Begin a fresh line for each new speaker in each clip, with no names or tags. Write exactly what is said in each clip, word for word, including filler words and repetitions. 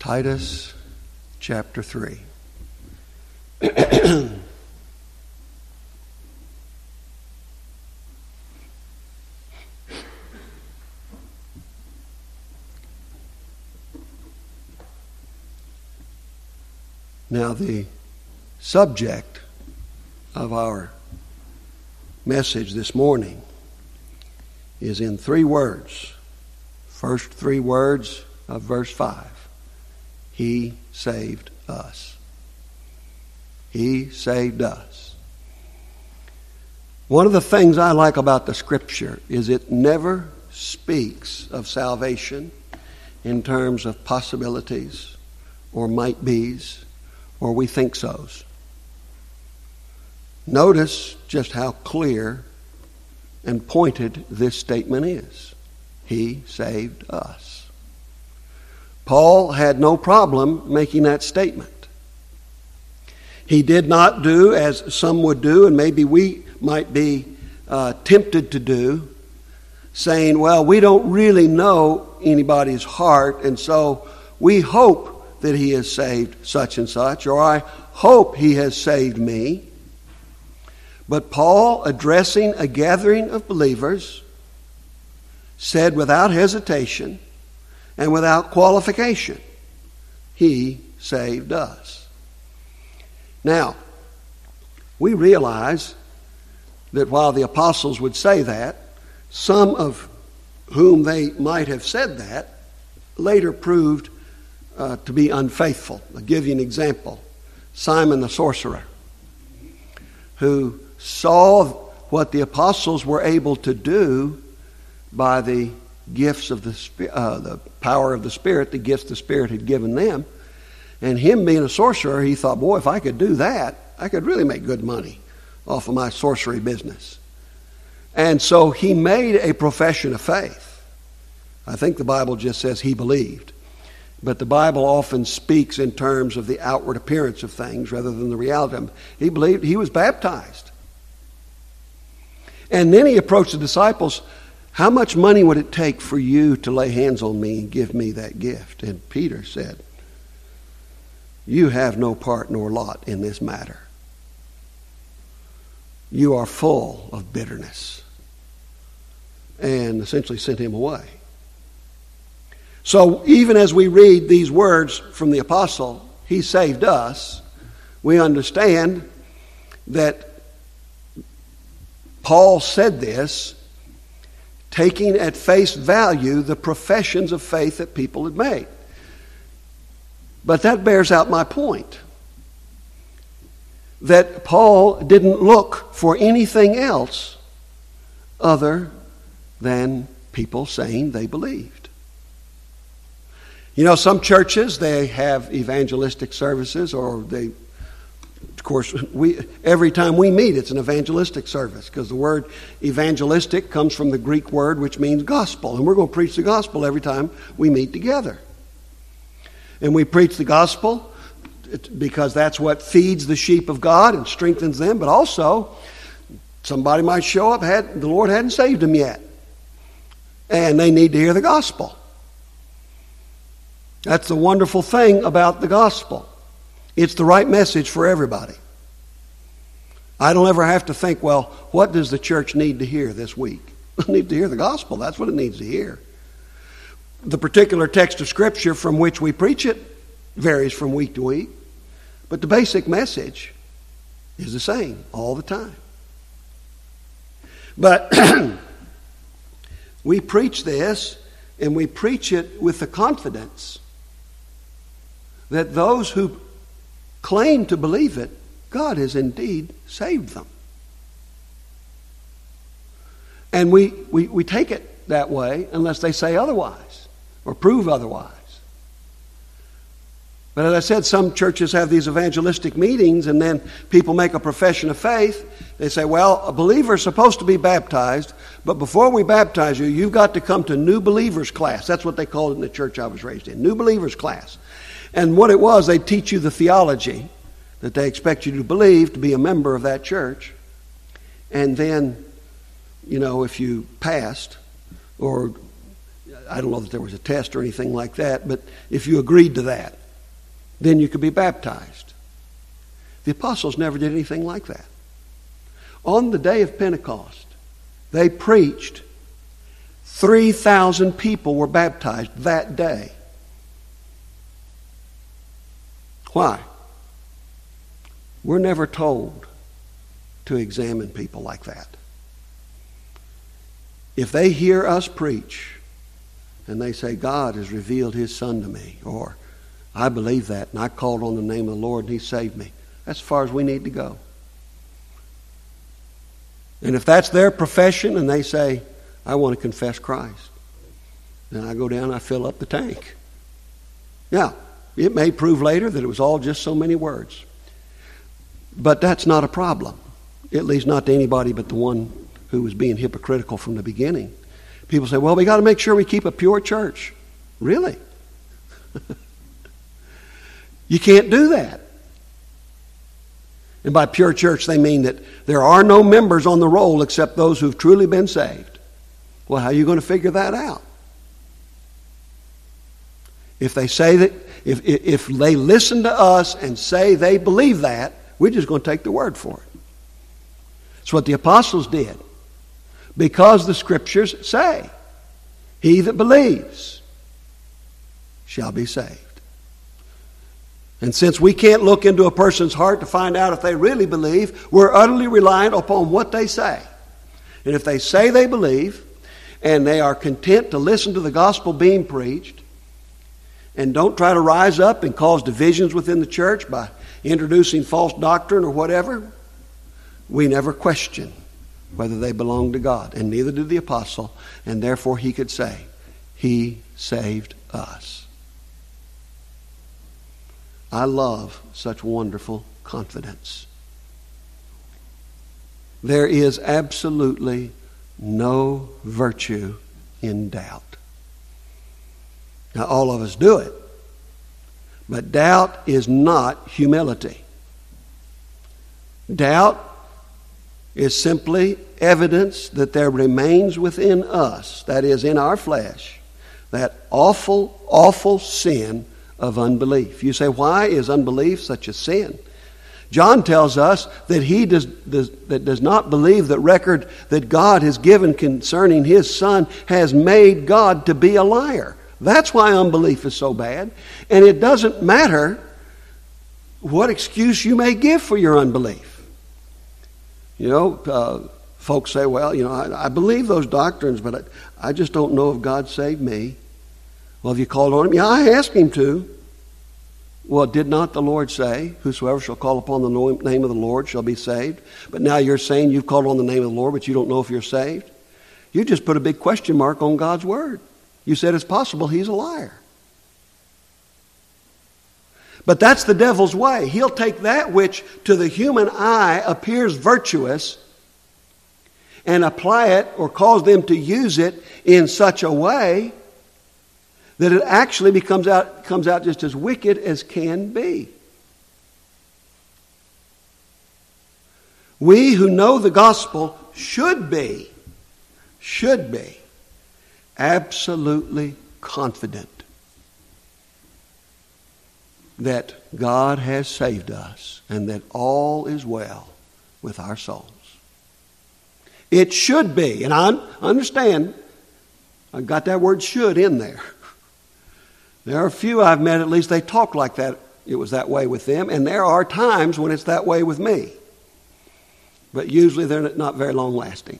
Titus chapter three. Now, the subject of our message this morning is in three words. First three words of verse five. He saved us. He saved us. One of the things I like about the Scripture is it never speaks of salvation in terms of possibilities or might-be's or we think so's. Notice just how clear and pointed this statement is. He saved us. Paul had no problem making that statement. He did not do as some would do, and maybe we might be uh, tempted to do, saying, well, we don't really know anybody's heart, and so we hope that he has saved such and such, or I hope he has saved me. But Paul, addressing a gathering of believers, said without hesitation and without qualification, he saved us. Now, we realize that while the apostles would say that, some of whom they might have said that later proved uh, to be unfaithful. I'll give you an example. Simon the sorcerer, who saw what the apostles were able to do by the gifts of the uh, the power of the Spirit, the gifts the Spirit had given them. And him being a sorcerer, he thought, boy, if I could do that, I could really make good money off of my sorcery business. And so he made a profession of faith. I think the Bible just says he believed. But the Bible often speaks in terms of the outward appearance of things rather than the reality of them. He believed. He was baptized. And then he approached the disciples. How much money would it take for you to lay hands on me and give me that gift? And Peter said, you have no part nor lot in this matter. You are full of bitterness. And essentially sent him away. So even as we read these words from the apostle, he saved us, we understand that Paul said this taking at face value the professions of faith that people had made. But that bears out my point, that Paul didn't look for anything else other than people saying they believed. You know, some churches, they have evangelistic services, or they, of course, we every time we meet, it's an evangelistic service, because the word evangelistic comes from the Greek word which means gospel, and we're going to preach the gospel every time we meet together. And we preach the gospel because that's what feeds the sheep of God and strengthens them, but also somebody might show up, had the Lord hadn't saved them yet, and they need to hear the gospel. That's the wonderful thing about the gospel. It's the right message for everybody. I don't ever have to think, well, what does the church need to hear this week? It needs to hear the gospel. That's what it needs to hear. The particular text of Scripture from which we preach it varies from week to week, but the basic message is the same all the time. But we preach this, and we preach it with the confidence that those who claim to believe it, God has indeed saved them. And we, we, we take it that way unless they say otherwise or prove otherwise. But as I said, some churches have these evangelistic meetings, and then people make a profession of faith. They say, well, a believer is supposed to be baptized, but before we baptize you, you've got to come to new believers class. That's what they called it in the church I was raised in, new believers class. And what it was, they teach you the theology that they expect you to believe to be a member of that church. And then, you know, if you passed, or I don't know that there was a test or anything like that, but if you agreed to that, then you could be baptized. The apostles never did anything like that. On the day of Pentecost, they preached. three thousand people were baptized that day. Why? We're never told to examine people like that. If they hear us preach and they say, God has revealed His Son to me, or I believe that and I called on the name of the Lord and He saved me, that's as far as we need to go. And if that's their profession and they say, I want to confess Christ, then I go down and I fill up the tank. Now, it may prove later that it was all just so many words. But that's not a problem, at least not to anybody but the one who was being hypocritical from the beginning. People say, well, we got to make sure we keep a pure church. Really? You can't do that. And by pure church, they mean that there are no members on the roll except those who've truly been saved. Well, how are you going to figure that out? If they say that, if, if they listen to us and say they believe that, we're just going to take the word for it. It's what the apostles did. Because the Scriptures say, he that believes shall be saved. And since we can't look into a person's heart to find out if they really believe, we're utterly reliant upon what they say. And if they say they believe, and they are content to listen to the gospel being preached, and don't try to rise up and cause divisions within the church by introducing false doctrine or whatever, we never question whether they belong to God. And neither did the apostle, and therefore he could say, He saved us. I love such wonderful confidence. There is absolutely no virtue in doubt. Now, all of us do it, but doubt is not humility. Doubt is simply evidence that there remains within us, that is, in our flesh, that awful, awful sin of unbelief. You say, why is unbelief such a sin? John tells us that he does, does, that does not believe the record that God has given concerning His Son has made God to be a liar. That's why unbelief is so bad. And it doesn't matter what excuse you may give for your unbelief. You know, uh, folks say, well, you know, I, I believe those doctrines, but I, I just don't know if God saved me. Well, have you called on Him? Yeah, I asked Him to. Well, did not the Lord say, whosoever shall call upon the name of the Lord shall be saved? But now you're saying you've called on the name of the Lord, but you don't know if you're saved? You just put a big question mark on God's word. You said it's possible He's a liar. But that's the devil's way. He'll take that which to the human eye appears virtuous and apply it or cause them to use it in such a way that it actually becomes out, comes out just as wicked as can be. We who know the gospel should be, should be absolutely confident that God has saved us and that all is well with our souls. It should be, and I understand, I've got that word should in there. There are a few I've met, at least they talk like that. It was that way with them, and there are times when it's that way with me. But usually they're not very long lasting.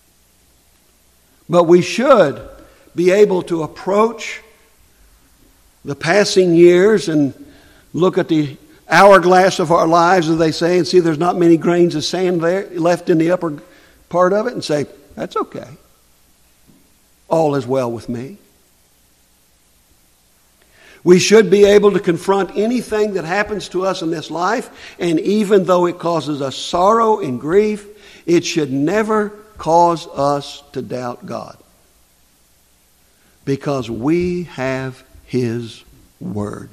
But we should be able to approach the passing years and look at the hourglass of our lives, as they say, and see there's not many grains of sand there left in the upper part of it, and say, that's okay. All is well with me. We should be able to confront anything that happens to us in this life, and even though it causes us sorrow and grief, it should never cause us to doubt God. Because we have His Word.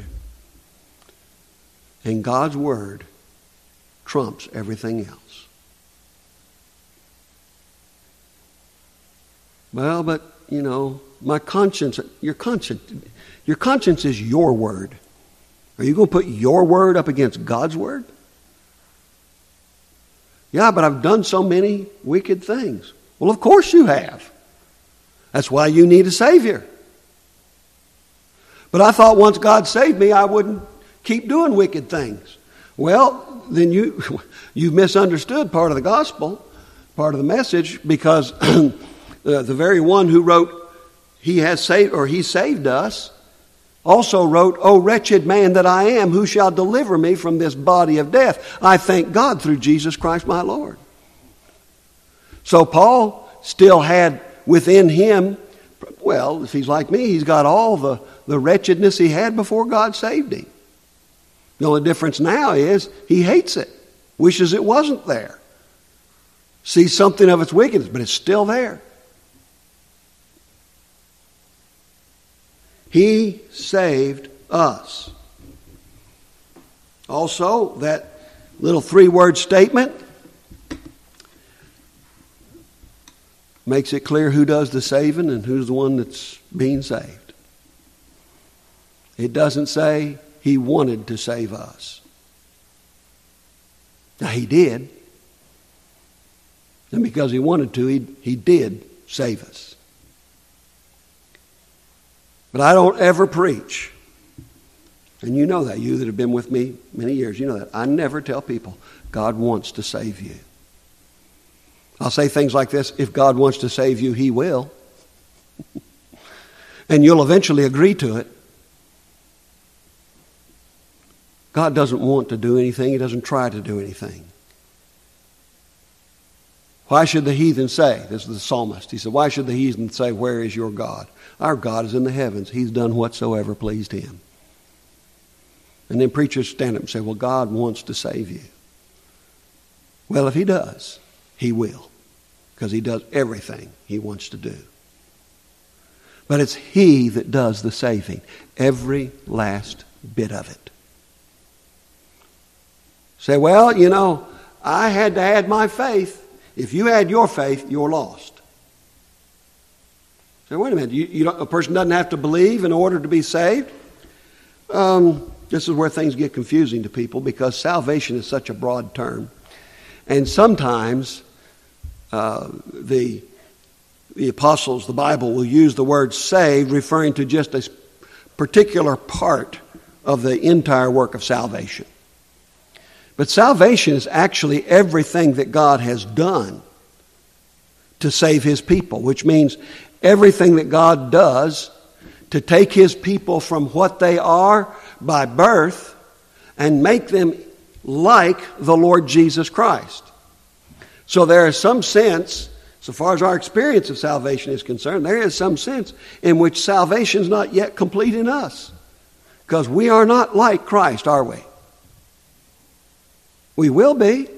And God's Word trumps everything else. Well, but, you know, my conscience, your conscience, your conscience is your word. Are you going to put your word up against God's word? Yeah, but I've done so many wicked things. Well, of course you have. That's why you need a Savior. But I thought once God saved me, I wouldn't keep doing wicked things. Well, then you, you've misunderstood part of the gospel, part of the message, because uh, the very one who wrote, He has saved, or He saved us, also wrote, O wretched man that I am, who shall deliver me from this body of death? I thank God through Jesus Christ my Lord. So Paul still had within him, well, if he's like me, he's got all the, the wretchedness he had before God saved him. The only difference now is he hates it, wishes it wasn't there, sees something of its wickedness, but it's still there. He saved us. Also, that little three-word statement makes it clear who does the saving and who's the one that's being saved. It doesn't say He wanted to save us. Now, He did. And because He wanted to, He, he did save us. But I don't ever preach, and you know that, you that have been with me many years, you know that. I never tell people, God wants to save you. I'll say things like this, if God wants to save you, He will. And you'll eventually agree to it. God doesn't want to do anything. He doesn't try to do anything. Why should the heathen say, this is the psalmist, he said, why should the heathen say, where is your God? Our God is in the heavens. He's done whatsoever pleased Him. And then preachers stand up and say, well, God wants to save you. Well, if He does, He will. Because He does everything He wants to do. But it's He that does the saving. Every last bit of it. Say, well, you know, I had to add my faith. If you add your faith, you're lost. Say, wait a minute, you, you don't, a person doesn't have to believe in order to be saved? Um, this is where things get confusing to people because salvation is such a broad term. And sometimes uh, the, the apostles, the Bible, will use the word saved referring to just a particular part of the entire work of salvation. But salvation is actually everything that God has done to save His people, which means everything that God does to take His people from what they are by birth and make them like the Lord Jesus Christ. So there is some sense, so far as our experience of salvation is concerned, there is some sense in which salvation is not yet complete in us. Because we are not like Christ, are we? We will be.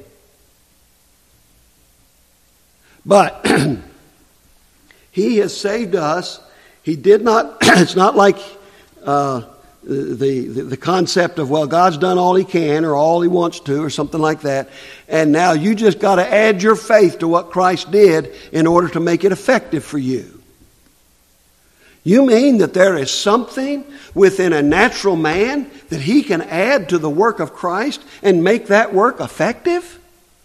But He has saved us. He did not, it's not like uh, the, the, the concept of, well, God's done all He can or all He wants to or something like that. And now you just got to add your faith to what Christ did in order to make it effective for you. You mean that there is something within a natural man that he can add to the work of Christ and make that work effective?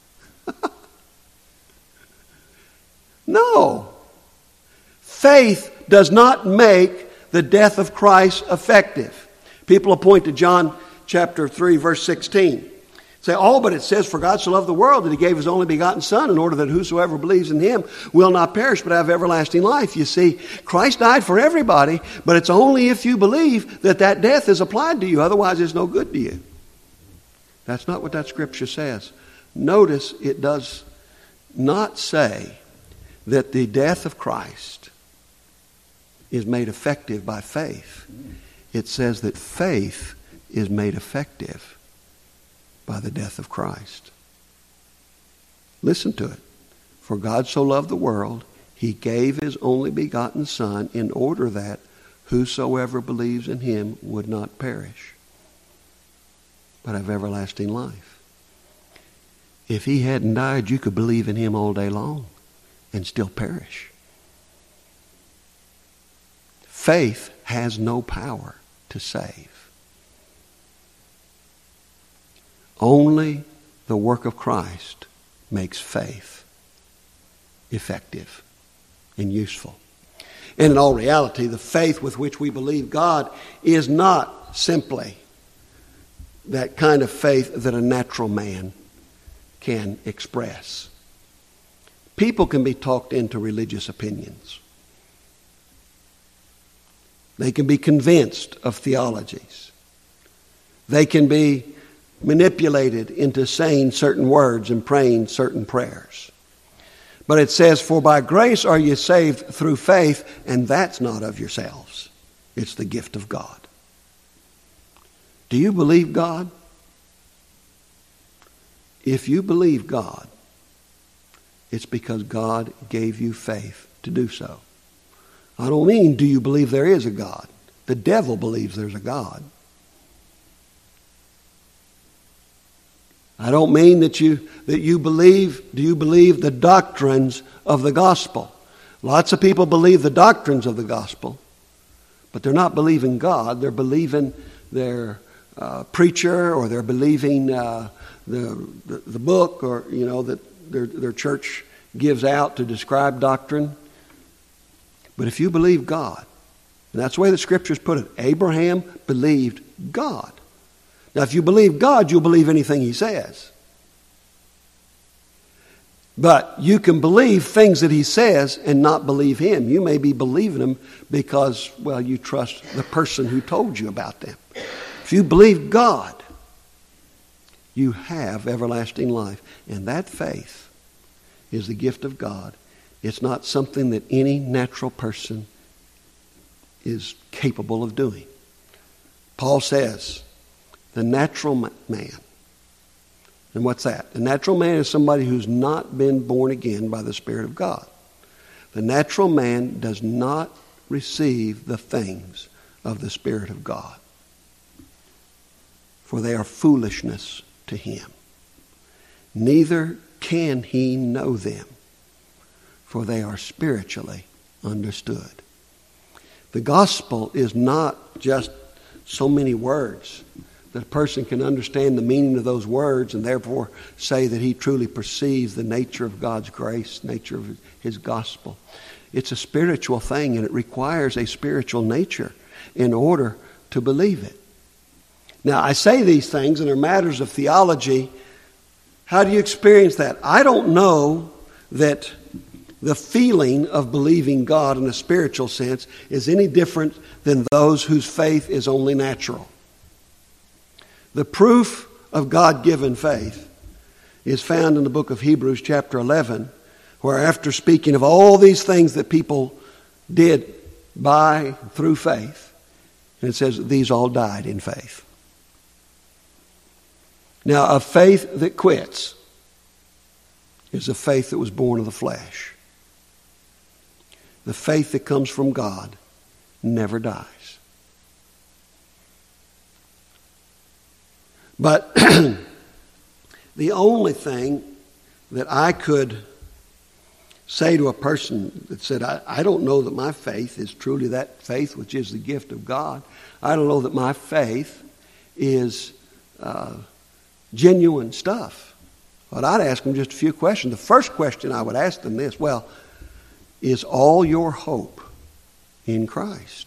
No. Faith does not make the death of Christ effective. People will point to John chapter three, verse sixteen. Say, oh, but it says, for God so loved the world that He gave His only begotten Son in order that whosoever believes in Him will not perish but have everlasting life. You see, Christ died for everybody, but it's only if you believe that that death is applied to you. Otherwise, it's no good to you. That's not what that scripture says. Notice it does not say that the death of Christ is made effective by faith. It says that faith is made effective by the death of Christ. Listen to it. For God so loved the world, He gave His only begotten Son in order that whosoever believes in Him would not perish, but have everlasting life. If He hadn't died, you could believe in Him all day long and still perish. Faith has no power to save. Only the work of Christ makes faith effective and useful. And in all reality, the faith with which we believe God is not simply that kind of faith that a natural man can express. People can be talked into religious opinions. They can be convinced of theologies. They can be manipulated into saying certain words and praying certain prayers. But it says, for by grace are you saved through faith, and that's not of yourselves. It's the gift of God. Do you believe God? If you believe God, it's because God gave you faith to do so. I don't mean, do you believe there is a God? The devil believes there's a God. I don't mean that you that you believe, do you believe the doctrines of the gospel? Lots of people believe the doctrines of the gospel, but they're not believing God. They're believing their uh, preacher, or they're believing uh, the, the the book, or you know that their their church gives out to describe doctrine. But if you believe God, and that's the way the Scriptures put it, Abraham believed God. Now, if you believe God, you'll believe anything He says. But you can believe things that He says and not believe Him. You may be believing Him because, well, you trust the person who told you about them. If you believe God, you have everlasting life. And that faith is the gift of God. It's not something that any natural person is capable of doing. Paul says, the natural man. And what's that? The natural man is somebody who's not been born again by the Spirit of God. The natural man does not receive the things of the Spirit of God, for they are foolishness to him. Neither can he know them, for they are spiritually understood. The gospel is not just so many words that a person can understand the meaning of those words and therefore say that he truly perceives the nature of God's grace, nature of His gospel. It's a spiritual thing, and it requires a spiritual nature in order to believe it. Now, I say these things, and they're matters of theology. How do you experience that? I don't know that the feeling of believing God in a spiritual sense is any different than those whose faith is only natural. The proof of God-given faith is found in the book of Hebrews chapter eleven, where after speaking of all these things that people did by, through faith, and it says that these all died in faith. Now, a faith that quits is a faith that was born of the flesh. The faith that comes from God never dies. But the only thing that I could say to a person that said, I, I don't know that my faith is truly that faith which is the gift of God. I don't know that my faith is uh, genuine stuff. But I'd ask them just a few questions. The first question I would ask them this, well, is all your hope in Christ?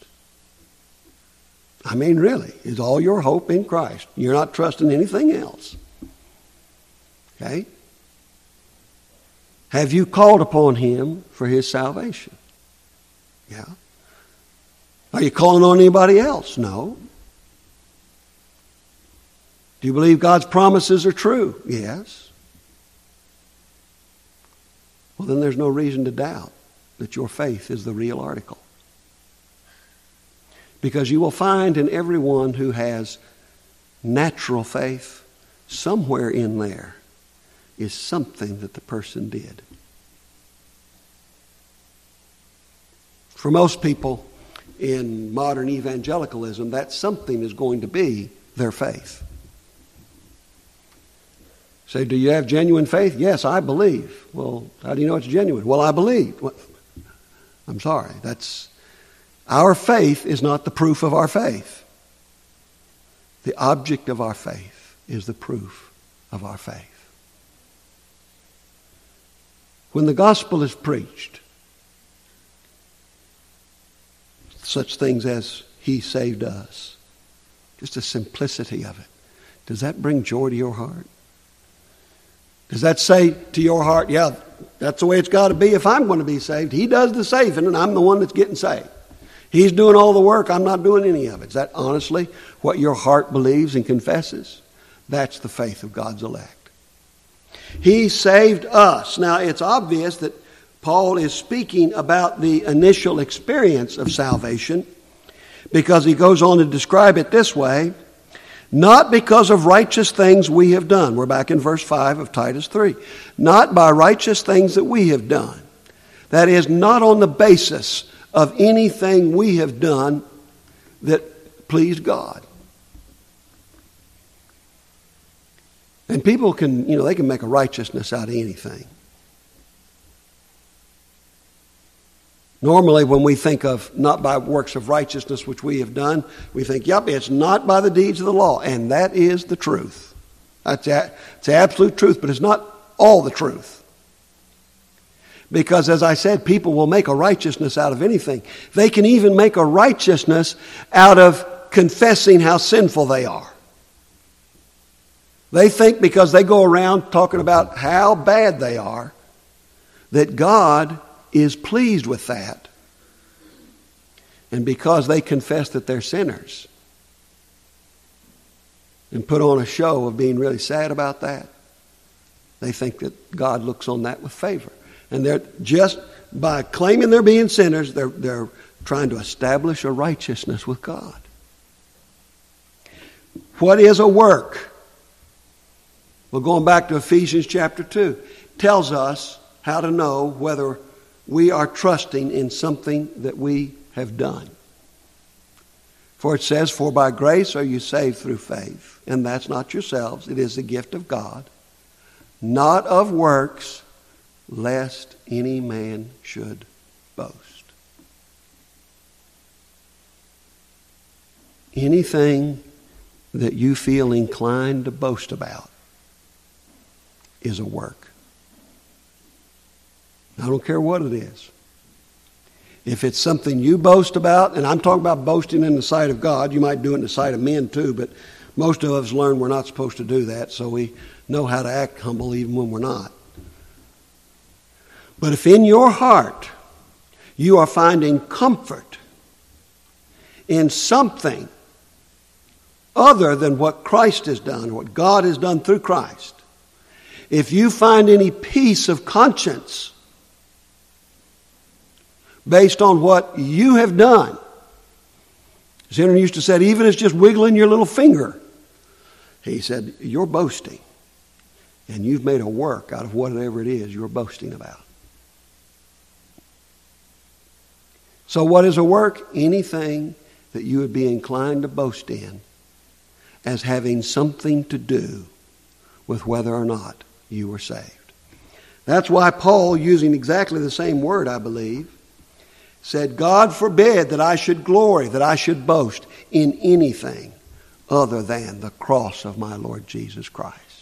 I mean, really, is all your hope in Christ? You're not trusting anything else. Okay? Have you called upon Him for His salvation? Yeah. Are you calling on anybody else? No. Do you believe God's promises are true? Yes. Well, then there's no reason to doubt that your faith is the real article. Because you will find in everyone who has natural faith, somewhere in there is something that the person did. For most people in modern evangelicalism, that something is going to be their faith. Say, do you have genuine faith? Yes, I believe. Well, how do you know it's genuine? Well, I believe. Well, I'm sorry, that's... Our faith is not the proof of our faith. The object of our faith is the proof of our faith. When the gospel is preached, such things as He saved us, just the simplicity of it, does that bring joy to your heart? Does that say to your heart, yeah, that's the way it's got to be if I'm going to be saved? He does the saving and I'm the one that's getting saved. He's doing all the work, I'm not doing any of it. Is that honestly what your heart believes and confesses? That's the faith of God's elect. He saved us. Now, it's obvious that Paul is speaking about the initial experience of salvation because he goes on to describe it this way, not because of righteous things we have done. We're back in verse five of Titus three. Not by righteous things that we have done. That is, not on the basis of anything we have done that pleased God. And people can, you know, they can make a righteousness out of anything. Normally, when we think of not by works of righteousness which we have done, we think, yep, it's not by the deeds of the law. And that is the truth. That's a, it's the absolute truth, but it's not all the truth. Because, as I said, people will make a righteousness out of anything. They can even make a righteousness out of confessing how sinful they are. They think because they go around talking about how bad they are, that God is pleased with that. And because they confess that they're sinners and put on a show of being really sad about that, they think that God looks on that with favor. And they're just by claiming they're being sinners, they're, they're trying to establish a righteousness with God. What is a work? Well, going back to Ephesians chapter two, tells us how to know whether we are trusting in something that we have done. For it says, for by grace are you saved through faith, and that's not yourselves, it is the gift of God, not of works, lest any man should boast. Anything that you feel inclined to boast about is a work. I don't care what it is. If it's something you boast about, and I'm talking about boasting in the sight of God, you might do it in the sight of men too, but most of us learn we're not supposed to do that, so we know how to act humble even when we're not. But if in your heart you are finding comfort in something other than what Christ has done, what God has done through Christ, if you find any peace of conscience based on what you have done, as Henry used to say, even as just wiggling your little finger, he said, you're boasting. And you've made a work out of whatever it is you're boasting about. So what is a work? Anything that you would be inclined to boast in as having something to do with whether or not you were saved. That's why Paul, using exactly the same word, I believe, said, God forbid that I should glory, that I should boast in anything other than the cross of my Lord Jesus Christ.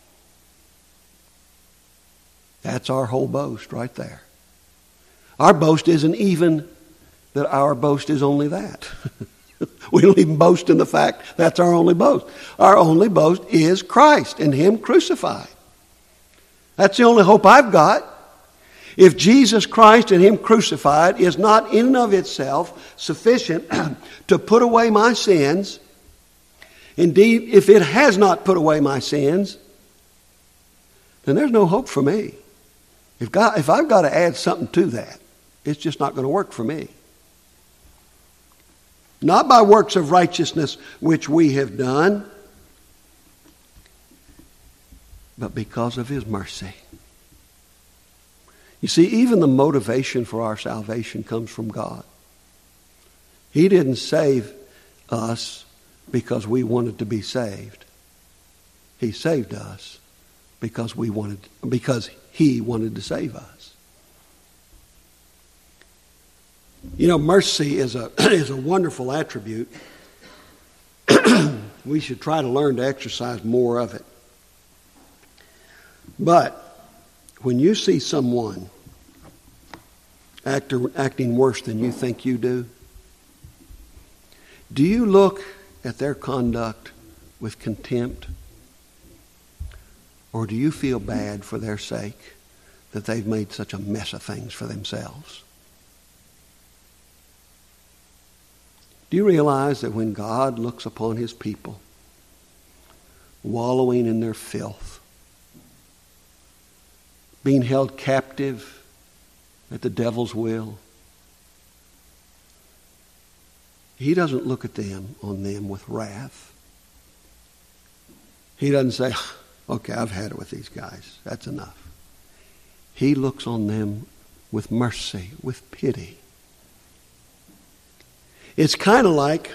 That's our whole boast right there. Our boast isn't even that our boast is only that. We don't even boast in the fact that's our only boast. Our only boast is Christ and Him crucified. That's the only hope I've got. If Jesus Christ and Him crucified is not in and of itself sufficient to put away my sins, indeed, if it has not put away my sins, then there's no hope for me. If God, if I've got to add something to that, it's just not going to work for me. Not by works of righteousness which we have done, but because of His mercy. You see, even the motivation for our salvation comes from God. He didn't save us because we wanted to be saved. He saved us because we wanted, because He wanted to save us. You know, mercy is a is a wonderful attribute. We should try to learn to exercise more of it. But when you see someone act, acting worse than you think you do, do you look at their conduct with contempt? Or do you feel bad for their sake that they've made such a mess of things for themselves? Do you realize that when God looks upon his people wallowing in their filth, being held captive at the devil's will, he doesn't look at them on them with wrath. He doesn't say, okay, I've had it with these guys. That's enough. He looks on them with mercy, with pity. It's kind of like,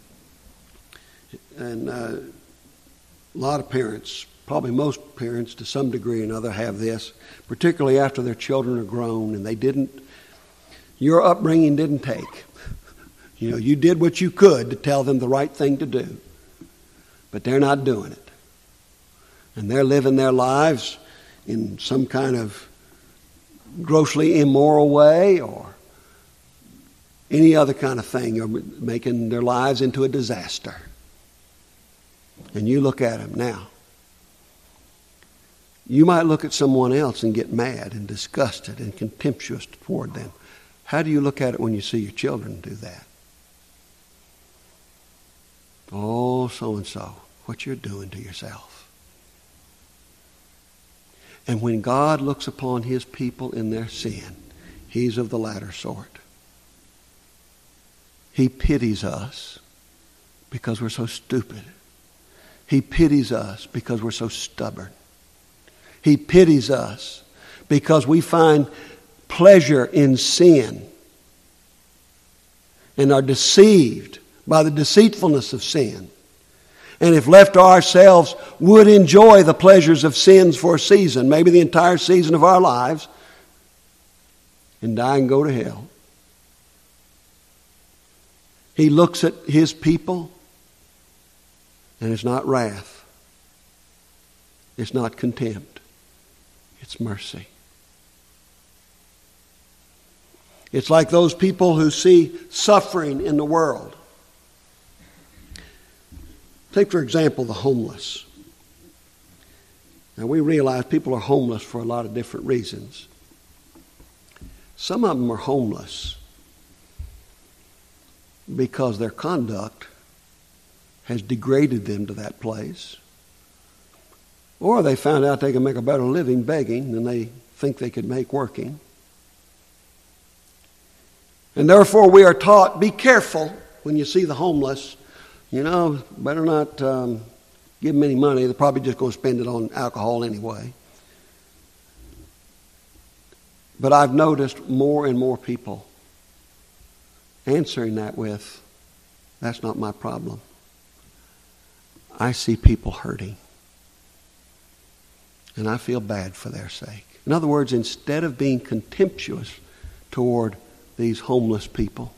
and uh, a lot of parents, probably most parents to some degree or another have this, particularly after their children are grown and they didn't, your upbringing didn't take. You know, you did what you could to tell them the right thing to do, but they're not doing it. And they're living their lives in some kind of grossly immoral way or any other kind of thing, or making their lives into a disaster. And you look at them now. You might look at someone else and get mad and disgusted and contemptuous toward them. How do you look at it when you see your children do that? Oh, so-and-so, what you're doing to yourself. And when God looks upon his people in their sin, he's of the latter sort. He pities us because we're so stupid. He pities us because we're so stubborn. He pities us because we find pleasure in sin and are deceived by the deceitfulness of sin. And if left to ourselves, would enjoy the pleasures of sins for a season, maybe the entire season of our lives, and die and go to hell. He looks at his people, and it's not wrath. It's not contempt. It's mercy. It's like those people who see suffering in the world. Take, for example, the homeless. Now, we realize people are homeless for a lot of different reasons. Some of them are homeless because their conduct has degraded them to that place. Or they found out they can make a better living begging than they think they could make working. And therefore we are taught, be careful when you see the homeless. You know, better not um, give them any money. They're probably just going to spend it on alcohol anyway. But I've noticed more and more people answering that with, that's not my problem. I see people hurting. And I feel bad for their sake. In other words, instead of being contemptuous toward these homeless people,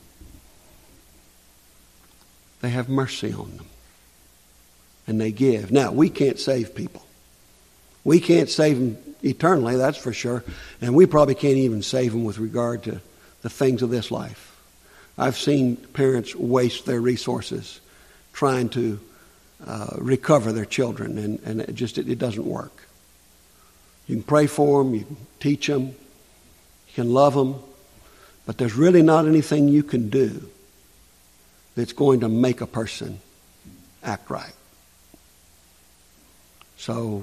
they have mercy on them. And they give. Now, we can't save people. We can't save them eternally, that's for sure. And we probably can't even save them with regard to the things of this life. I've seen parents waste their resources trying to uh, recover their children, and, and it just it, it doesn't work. You can pray for them, you can teach them, you can love them, but there's really not anything you can do that's going to make a person act right. So,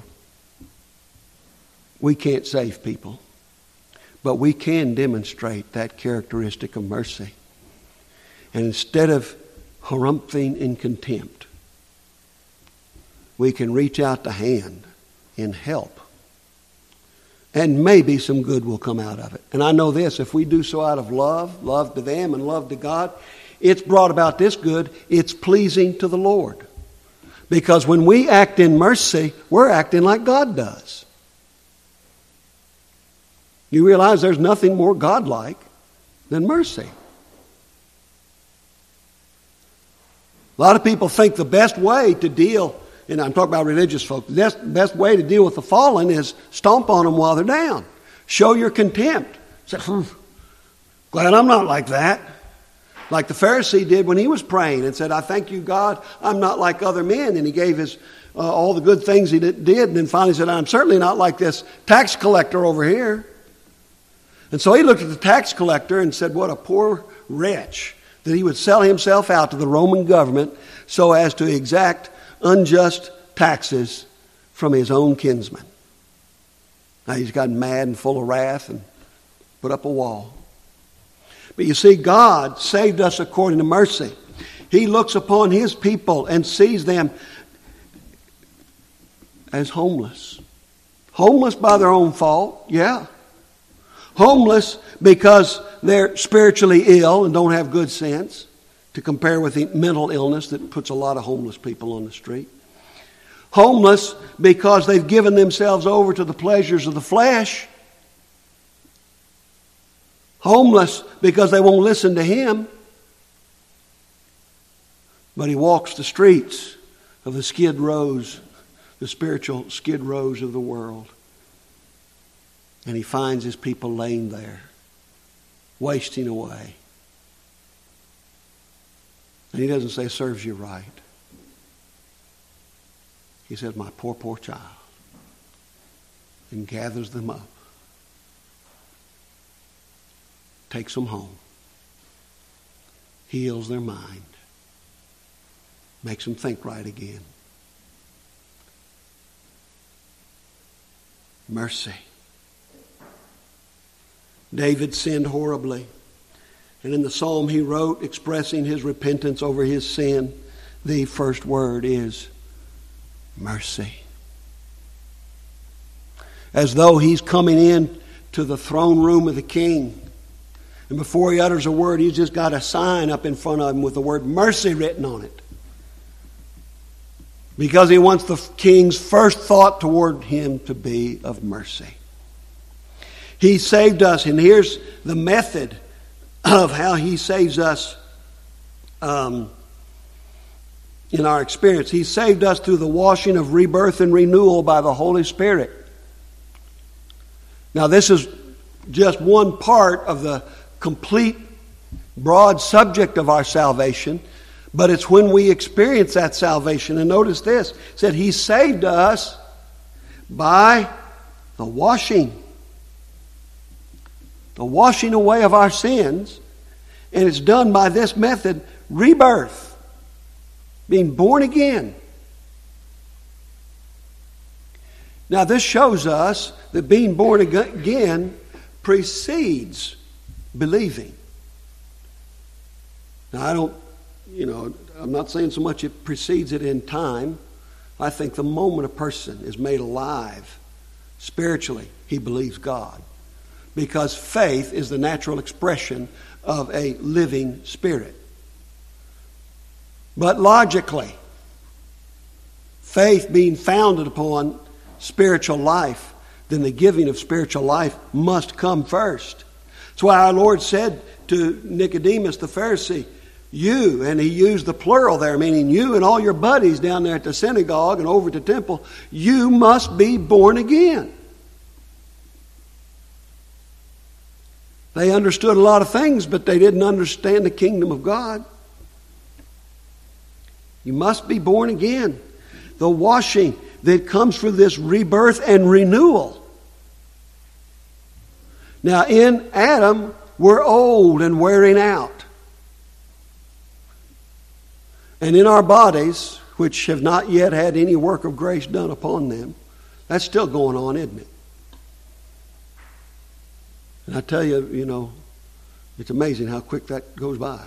we can't save people, but we can demonstrate that characteristic of mercy. And instead of harumphing in contempt, we can reach out the hand in help. And maybe some good will come out of it. And I know this, if we do so out of love, love to them and love to God, it's brought about this good, it's pleasing to the Lord. Because when we act in mercy, we're acting like God does. You realize there's nothing more godlike than mercy. A lot of people think the best way to deal and I'm talking about religious folk, the best, best way to deal with the fallen is stomp on them while they're down. Show your contempt. Say, hmm, glad I'm not like that. Like the Pharisee did when he was praying and said, I thank you, God, I'm not like other men. And he gave his uh, all the good things he did, did. And then finally said, I'm certainly not like this tax collector over here. And so he looked at the tax collector and said, what a poor wretch that he would sell himself out to the Roman government so as to exact unjust taxes from his own kinsmen. Now he's gotten mad and full of wrath and put up a wall. But you see, God saved us according to mercy. He looks upon His people and sees them as homeless. Homeless by their own fault, yeah. Homeless because they're spiritually ill and don't have good sense, to compare with the mental illness that puts a lot of homeless people on the street. Homeless because they've given themselves over to the pleasures of the flesh. Homeless because they won't listen to Him. But He walks the streets of the skid rows, the spiritual skid rows of the world. And He finds His people laying there, wasting away. And He doesn't say, serves you right. He says, my poor, poor child. And gathers them up. Takes them home. Heals their mind. Makes them think right again. Mercy. David sinned horribly. And in the psalm he wrote, expressing his repentance over his sin, the first word is mercy. As though he's coming in to the throne room of the king. And before he utters a word, he's just got a sign up in front of him with the word mercy written on it. Because he wants the king's first thought toward him to be of mercy. He saved us, and here's the method of how He saves us um, in our experience. He saved us through the washing of rebirth and renewal by the Holy Spirit. Now this is just one part of the complete broad subject of our salvation, but it's when we experience that salvation. And notice this, it said He saved us by the washing. The washing away of our sins, and it's done by this method, rebirth, being born again. Now this shows us that being born again precedes believing. Now I don't, you know, I'm not saying so much it precedes it in time. I think the moment a person is made alive spiritually, he believes God. Because faith is the natural expression of a living spirit. But logically, faith being founded upon spiritual life, then the giving of spiritual life must come first. That's why our Lord said to Nicodemus the Pharisee, you, and He used the plural there, meaning you and all your buddies down there at the synagogue and over at the temple, you must be born again. They understood a lot of things, but they didn't understand the kingdom of God. You must be born again. The washing that comes through this rebirth and renewal. Now in Adam, we're old and wearing out. And in our bodies, which have not yet had any work of grace done upon them, that's still going on, isn't it? And I tell you, you know, it's amazing how quick that goes by.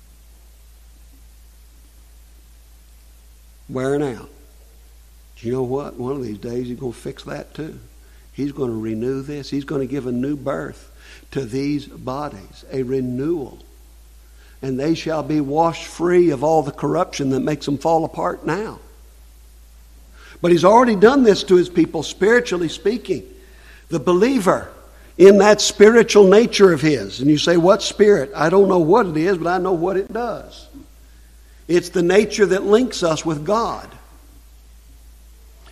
Wearing out. You know what? One of these days He's going to fix that too. He's going to renew this. He's going to give a new birth to these bodies, a renewal. And they shall be washed free of all the corruption that makes them fall apart now. But He's already done this to His people, spiritually speaking. The believer, in that spiritual nature of His. And you say, what spirit? I don't know what it is, but I know what it does. It's the nature that links us with God.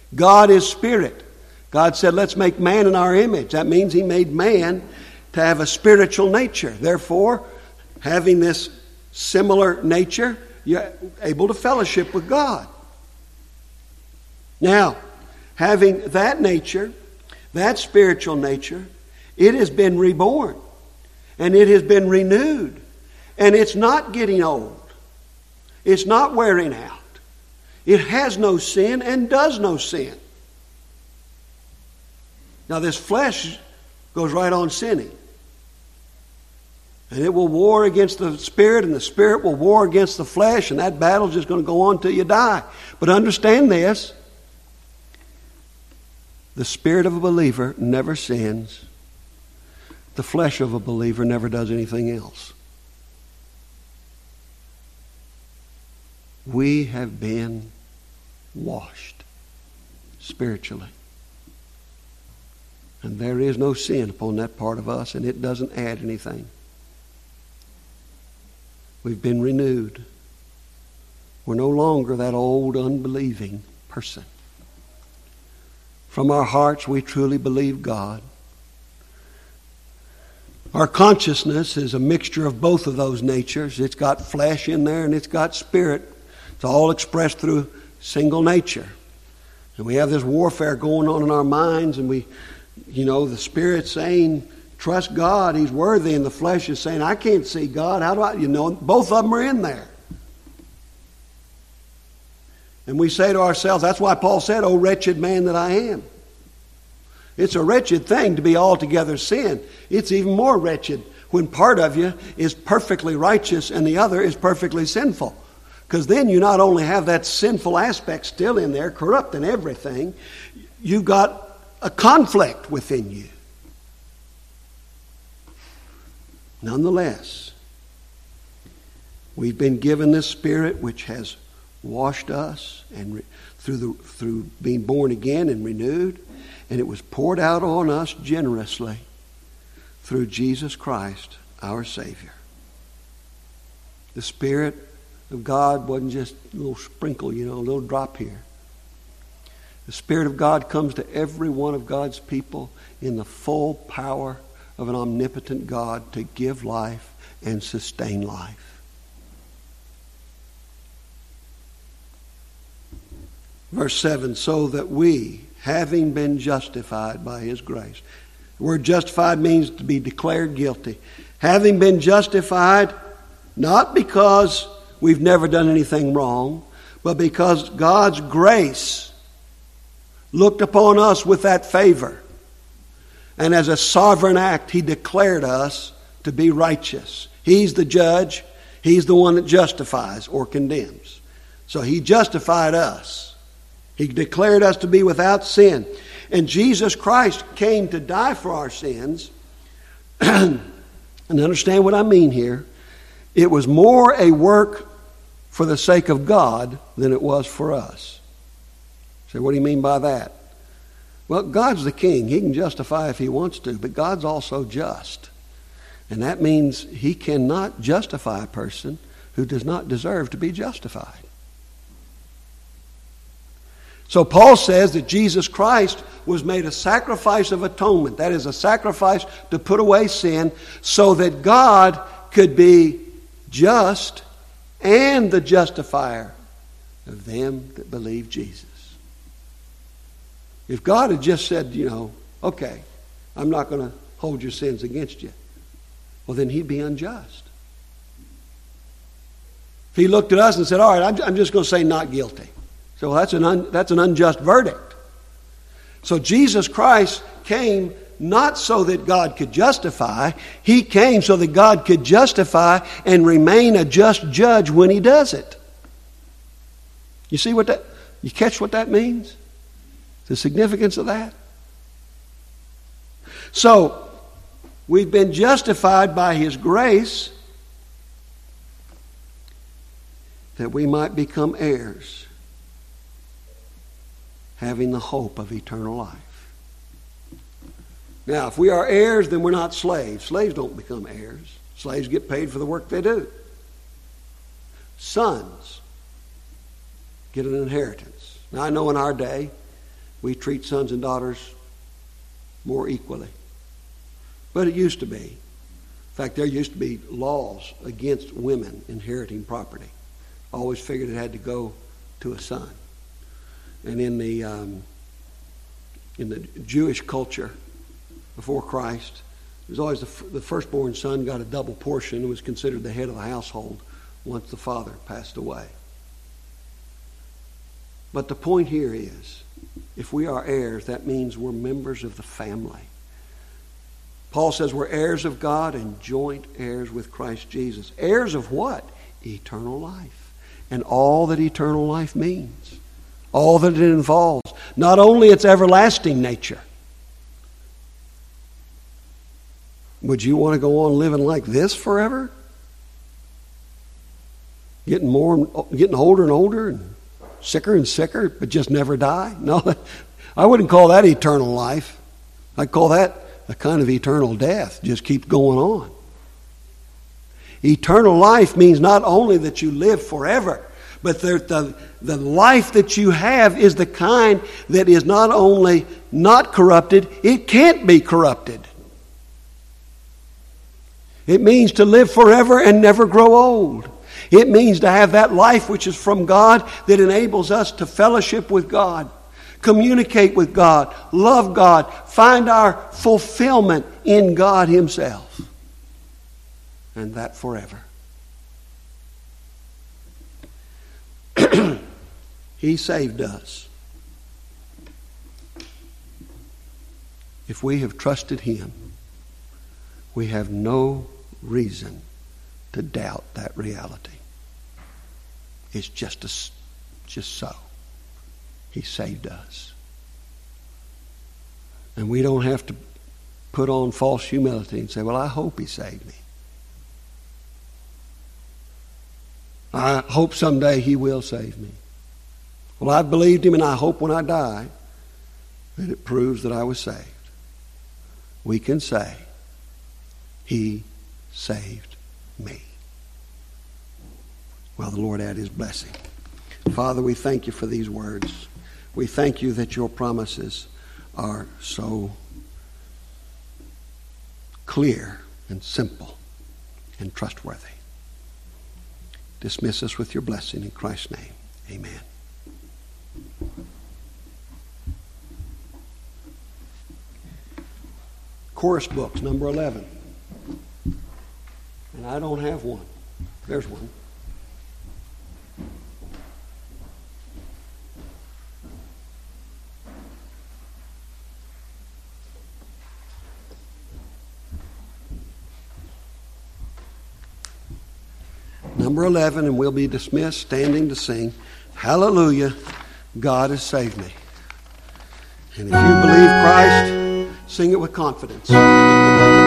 God is spirit. God said, let's make man in our image. That means he made man to have a spiritual nature. Therefore, having this similar nature, you're able to fellowship with God. Now, having that nature, that spiritual nature, it has been reborn. And it has been renewed. And it's not getting old. It's not wearing out. It has no sin and does no sin. Now this flesh goes right on sinning. And it will war against the spirit, and the spirit will war against the flesh, and that battle's just going to go on till you die. But understand this. The spirit of a believer never sins. The flesh of a believer never does anything else. We have been washed spiritually. And there is no sin upon that part of us, and it doesn't add anything. We've been renewed. We're no longer that old unbelieving person. From our hearts, we truly believe God. Our consciousness is a mixture of both of those natures. It's got flesh in there and it's got spirit. It's all expressed through single nature. And we have this warfare going on in our minds, and we, you know, the spirit's saying, trust God, He's worthy, and the flesh is saying, I can't see God. How do I, you know, both of them are in there. And we say to ourselves, that's why Paul said, oh wretched man that I am. It's a wretched thing to be altogether sin. It's even more wretched when part of you is perfectly righteous and the other is perfectly sinful. Because then you not only have that sinful aspect still in there, corrupting everything, you've got a conflict within you. Nonetheless, we've been given this Spirit which has washed us and re- through the through being born again and renewed, and it was poured out on us generously through Jesus Christ, our Savior. The Spirit of God wasn't just a little sprinkle, you know, a little drop here. The Spirit of God comes to every one of God's people in the full power of an omnipotent God to give life and sustain life. Verse seven, so that we, having been justified by His grace. The word justified means to be declared guilty. Having been justified, not because we've never done anything wrong, but because God's grace looked upon us with that favor. And as a sovereign act, He declared us to be righteous. He's the judge. He's the one that justifies or condemns. So He justified us. He declared us to be without sin. And Jesus Christ came to die for our sins. And understand what I mean here. It was more a work for the sake of God than it was for us. So what do you mean by that? Well, God's the king. He can justify if He wants to, but God's also just. And that means He cannot justify a person who does not deserve to be justified. So Paul says that Jesus Christ was made a sacrifice of atonement. That is a sacrifice to put away sin so that God could be just and the justifier of them that believe Jesus. If God had just said, you know, okay, I'm not going to hold your sins against you, well, then He'd be unjust. If He looked at us and said, all right, I'm, I'm just going to say not guilty. So that's an un, that's an unjust verdict. So Jesus Christ came not so that God could justify. He came so that God could justify and remain a just judge when He does it. You see what that, you catch what that means? The significance of that? So, we've been justified by His grace that we might become heirs, having the hope of eternal life. Now, if we are heirs, then we're not slaves. Slaves don't become heirs. Slaves get paid for the work they do. Sons get an inheritance. Now, I know in our day, We treat sons and daughters more equally. But it used to be. In fact, there used to be laws against women inheriting property. I always figured it had to go to a son. And in the um, in the Jewish culture before Christ, it was always the, f- the firstborn son got a double portion and was considered the head of the household once the father passed away. But the point here is, if we are heirs, that means we're members of the family. Paul says we're heirs of God and joint heirs with Christ Jesus. Heirs of what? Eternal life. And all that eternal life means. All that it involves. Not only its everlasting nature. Would you want to go on living like this forever? Getting more, getting older and older and sicker and sicker, but just never die? No, I wouldn't call that eternal life. I'd call that a kind of eternal death. Just keep going on. Eternal life means not only that you live forever, but the, the, the life that you have is the kind that is not only not corrupted, it can't be corrupted. It means to live forever and never grow old. It means to have that life which is from God that enables us to fellowship with God, communicate with God, love God, find our fulfillment in God Himself. And that forever. He saved us. If we have trusted Him, we have no reason to doubt that reality. It's just a, just so. He saved us. And we don't have to put on false humility and say, well, I hope He saved me. I hope someday He will save me. Well, I believed Him and I hope when I die that it proves that I was saved. We can say, He saved me. Well, the Lord add His blessing. Father, we thank You for these words. We thank You that Your promises are so clear and simple and trustworthy. Dismiss us with Your blessing in Christ's name. Amen. Chorus books, number eleven. And I don't have one. There's one. Number eleven, and we'll be dismissed, standing to sing, Hallelujah, God has saved me. And if you believe Christ, sing it with confidence.